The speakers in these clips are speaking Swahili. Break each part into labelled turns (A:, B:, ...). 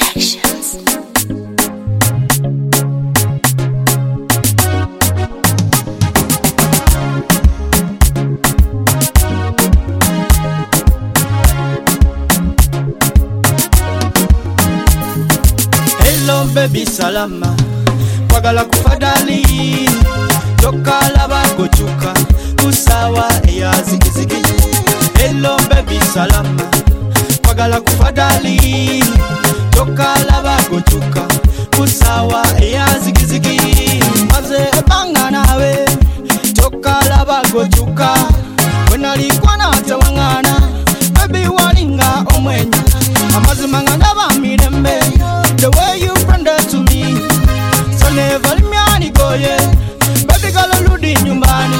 A: Productions.
B: Hello baby salama, kwagala kufadali tokala bagochuka kusawa ya zigizigi. Hello baby salama, kwagala kufadali tokala bagochuka kusawa ya zigizigi. Maze banga nawe tokala bagochuka wenalikuwa na tawangana baby walinga omwenya amaze mangana ba mirembe. The way you friended to me, so never let me anigoye. Baby girl, ludi nyumbani,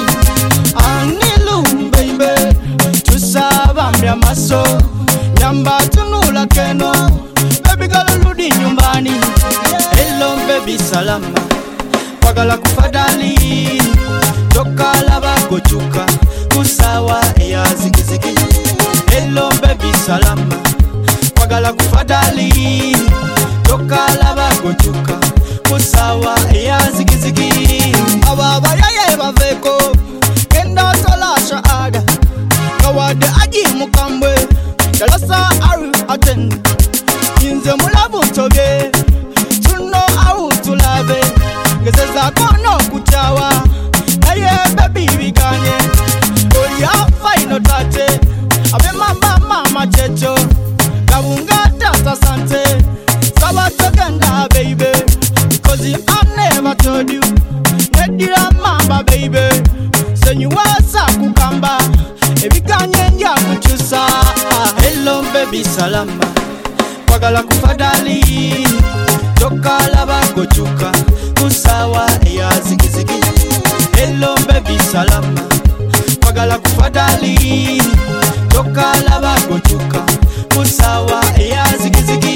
B: anilu baby. Tusaba mbya maso, nyamba tunula keno. Baby girl, ludi nyumbani. Hello baby salama, kwagala kufadali tokala bagochuka kusawa ya zigizigi. Hello baby salama, kwagala kufadali tokala bagochuka kusawa ya zigizigi. Ababa yaye baveko kenda tolasha ada kawade aji mukambwe dalasa aru aten inze mulabu toge tuno au tulabe gezeza kono kutawa naye baby biganye oya faino tate abe mama checho kabunga tata sante sabatoganda baby because I never told you nedira mamba baby senyu wasa kukamba ebikanye nja kuchusa. Hello baby salama, kwagala kufadali tokala bagochuka kusawa ya zigizigi. Hello baby salama, kwagala kufadali tokala bagochuka kusawa ya zigizigi.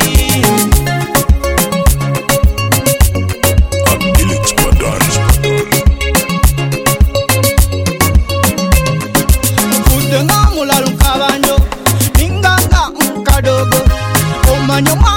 B: Fudenga mulalu kabanyo ninganga mkadogo omanyo